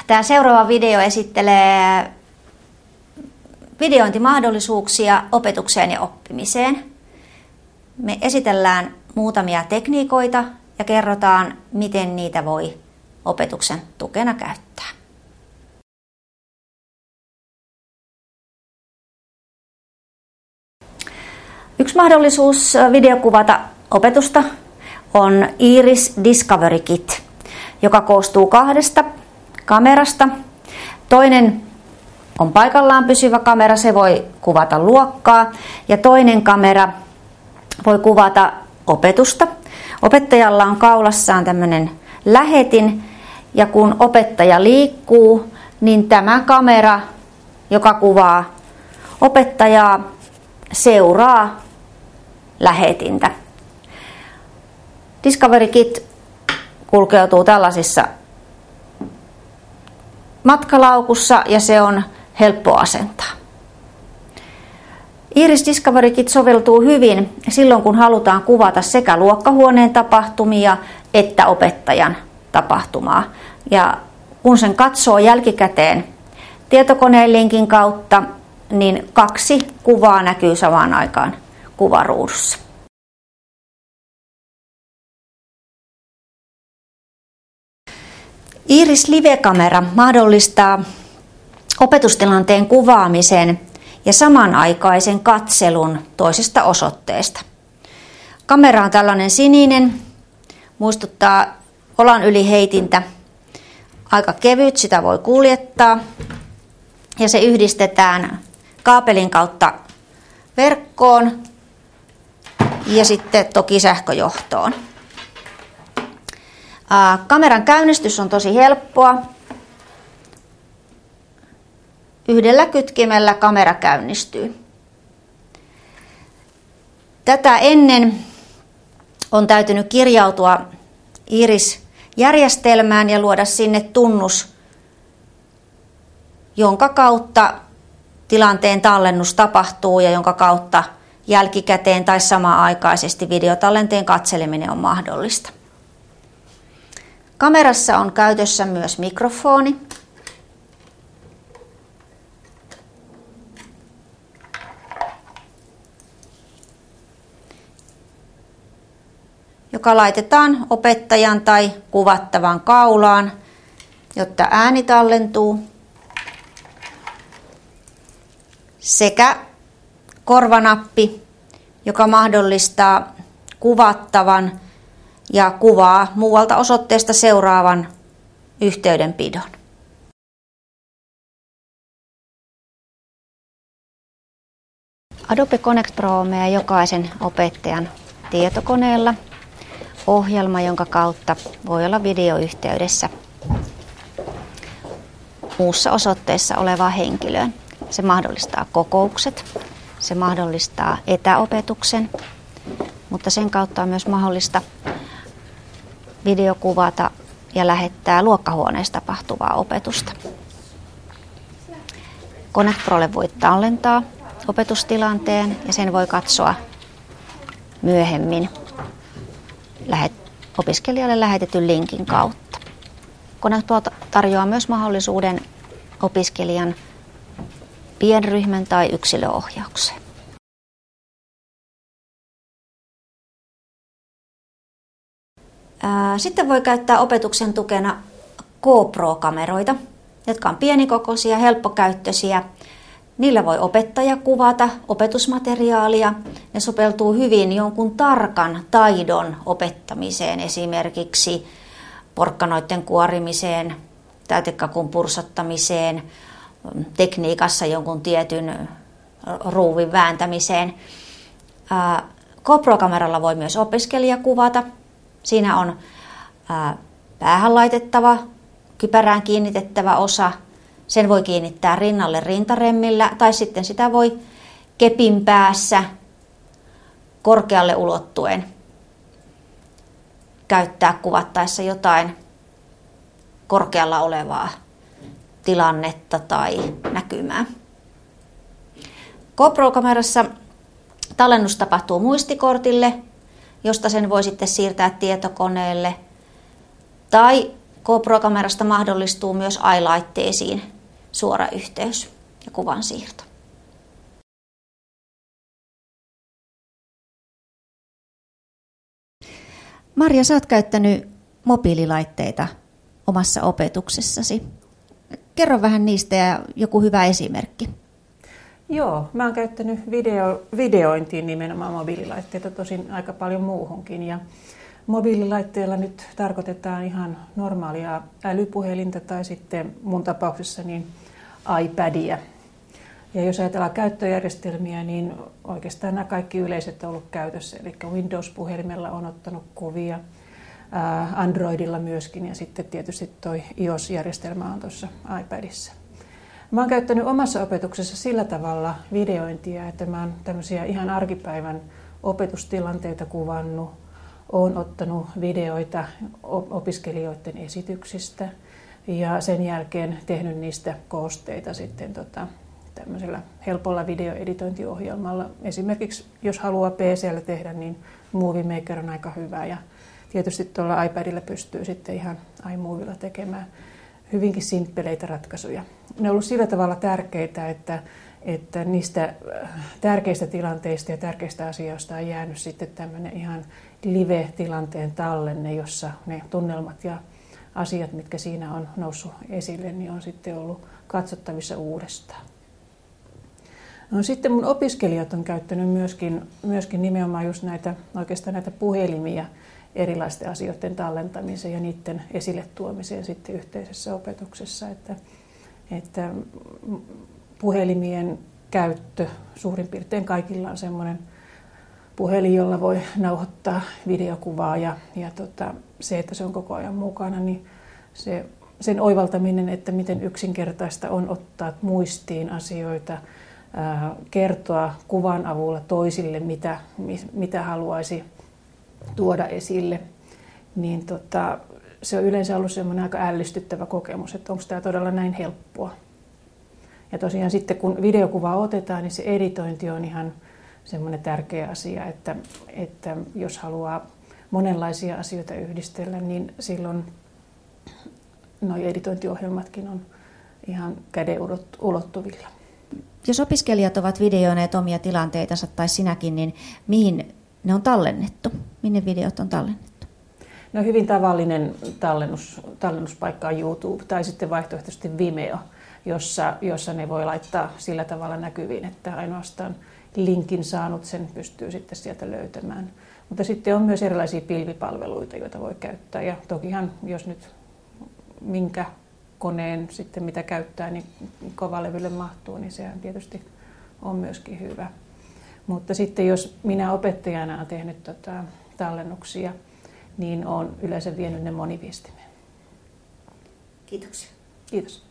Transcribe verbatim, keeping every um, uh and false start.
Tämä seuraava video esittelee videointimahdollisuuksia opetukseen ja oppimiseen. Me esitellään muutamia tekniikoita ja kerrotaan, miten niitä voi opetuksen tukena käyttää. Yksi mahdollisuus videokuvata opetusta on Iris Discovery Kit, joka koostuu kahdesta kamerasta. Toinen on paikallaan pysyvä kamera, se voi kuvata luokkaa, ja toinen kamera voi kuvata opetusta. Opettajalla on kaulassaan tämmöinen lähetin, ja kun opettaja liikkuu, niin tämä kamera, joka kuvaa opettajaa, seuraa lähetintä. Discovery Kit kulkeutuu tällaisissa matkalaukussa ja se on helppo asentaa. Iris Discovery Kit soveltuu hyvin silloin, kun halutaan kuvata sekä luokkahuoneen tapahtumia että opettajan tapahtumaa. Ja kun sen katsoo jälkikäteen tietokoneen linkin kautta, niin kaksi kuvaa näkyy samaan aikaan kuvaruudussa. Iris Live-kamera mahdollistaa opetustilanteen kuvaamisen ja samanaikaisen katselun toisesta osoitteesta. Kamera on tällainen sininen, muistuttaa olan yli heitintä, aika kevyt, sitä voi kuljettaa ja se yhdistetään kaapelin kautta verkkoon ja sitten toki sähköjohtoon. Kameran käynnistys on tosi helppoa. Yhdellä kytkimellä kamera käynnistyy. Tätä ennen on täytynyt kirjautua Iris-järjestelmään ja luoda sinne tunnus, jonka kautta tilanteen tallennus tapahtuu ja jonka kautta jälkikäteen tai samanaikaisesti videotallenteen katseleminen on mahdollista. Kamerassa on käytössä myös mikrofoni. Joka laitetaan opettajan tai kuvattavan kaulaan, jotta ääni tallentuu. Sekä korvanappi, joka mahdollistaa kuvattavan ja kuvaa muualta osoitteesta seuraavan yhteydenpidon. Adobe Connect Pro on meidän jokaisen opettajan tietokoneella ohjelma, jonka kautta voi olla videoyhteydessä muussa osoitteessa olevaan henkilöön. Se mahdollistaa kokoukset, se mahdollistaa etäopetuksen, mutta sen kautta on myös mahdollista videokuvata ja lähettää luokkahuoneessa tapahtuvaa opetusta. Connect Prolle voi tallentaa opetustilanteen ja sen voi katsoa myöhemmin opiskelijalle lähetetyn linkin kautta. Connect Pro tarjoaa myös mahdollisuuden opiskelijan pienryhmän tai yksilöohjaukseen. Sitten voi käyttää opetuksen tukena GoPro-kameroita, jotka on pienikokoisia, helppokäyttöisiä. Niillä voi opettaja kuvata opetusmateriaalia. Ne sopeutuu hyvin jonkun tarkan taidon opettamiseen, esimerkiksi porkkanoiden kuorimiseen, täytekakun pursottamiseen, tekniikassa jonkun tietyn ruuvin vääntämiseen. GoPro-kameralla voi myös opiskelija kuvata. Siinä on päähän laitettava, kypärään kiinnitettävä osa. Sen voi kiinnittää rinnalle rintaremmillä tai sitten sitä voi kepin päässä korkealle ulottuen käyttää kuvattaessa jotain korkealla olevaa tilannetta tai näkymää. GoPro-kamerassa tallennus tapahtuu muistikortille, josta sen voi sitten siirtää tietokoneelle. Tai GoPro-kamerasta mahdollistuu myös iLaitteisiin suora yhteys ja kuvan siirto. Marja, sä oot käyttänyt mobiililaitteita omassa opetuksessasi. Kerro vähän niistä ja joku hyvä esimerkki. Joo, mä oon käyttänyt video, videointiin nimenomaan mobiililaitteita, tosin aika paljon muuhunkin. Ja mobiililaitteella nyt tarkoitetaan ihan normaalia älypuhelinta tai sitten mun tapauksessa niin iPadia. Ja jos ajatellaan käyttöjärjestelmiä, niin oikeastaan nämä kaikki yleiset on ollut käytössä. Eli Windows-puhelimella on ottanut kuvia, Androidilla myöskin ja sitten tietysti toi iOS-järjestelmä on tuossa iPadissa. Mä oon käyttänyt omassa opetuksessa sillä tavalla videointia, että mä oon tämmöisiä ihan arkipäivän opetustilanteita kuvannut. Oon ottanut videoita opiskelijoiden esityksistä ja sen jälkeen tehnyt niistä koosteita sitten tota, tämmöisellä helpolla videoeditointiohjelmalla. Esimerkiksi jos haluaa P C:llä tehdä, niin Movie Maker on aika hyvä ja tietysti tuolla iPadilla pystyy sitten ihan iMovilla tekemään hyvinkin simppeleitä ratkaisuja. Ne on ollut sillä tavalla tärkeitä, että, että niistä tärkeistä tilanteista ja tärkeistä asioista on jäänyt sitten tämmöinen ihan live-tilanteen tallenne, jossa ne tunnelmat ja asiat, mitkä siinä on noussut esille, niin on sitten ollut katsottavissa uudestaan. No, sitten mun opiskelijat on käyttänyt myöskin, myöskin nimenomaan just näitä, oikeastaan näitä puhelimia erilaisten asioiden tallentamiseen ja niiden esille tuomiseen sitten yhteisessä opetuksessa. Että, että puhelimien käyttö suurin piirtein kaikilla on semmoinen puhelin, jolla voi nauhoittaa videokuvaa ja, ja tota, se, että se on koko ajan mukana, niin se, sen oivaltaminen, että miten yksinkertaista on ottaa muistiin asioita, ää, kertoa kuvan avulla toisille, mitä, mitä haluaisi tuoda esille, niin tota, se on yleensä ollut semmoinen aika ällistyttävä kokemus, että onko tämä todella näin helppoa. Ja tosiaan sitten kun videokuvaa otetaan, niin se editointi on ihan semmoinen tärkeä asia, että, että jos haluaa monenlaisia asioita yhdistellä, niin silloin nuo editointiohjelmatkin on ihan käden ulottuvilla. Jos opiskelijat ovat videoineet omia tilanteitansa tai sinäkin, niin mihin ne on tallennettu? Minne videot on tallennettu? No, hyvin tavallinen tallennus, tallennuspaikka on YouTube tai sitten vaihtoehtoisesti Vimeo, jossa, jossa ne voi laittaa sillä tavalla näkyviin, että ainoastaan linkin saanut sen pystyy sitten sieltä löytämään. Mutta sitten on myös erilaisia pilvipalveluita, joita voi käyttää. Ja tokihan, jos nyt minkä koneen sitten mitä käyttää, niin kovalevylle mahtuu, niin sehän tietysti on myöskin hyvä. Mutta sitten jos minä opettajana olen tehnyt tota tallennuksia, niin olen yleensä vienyt ne moniviestimeen. Kiitoksia. Kiitos.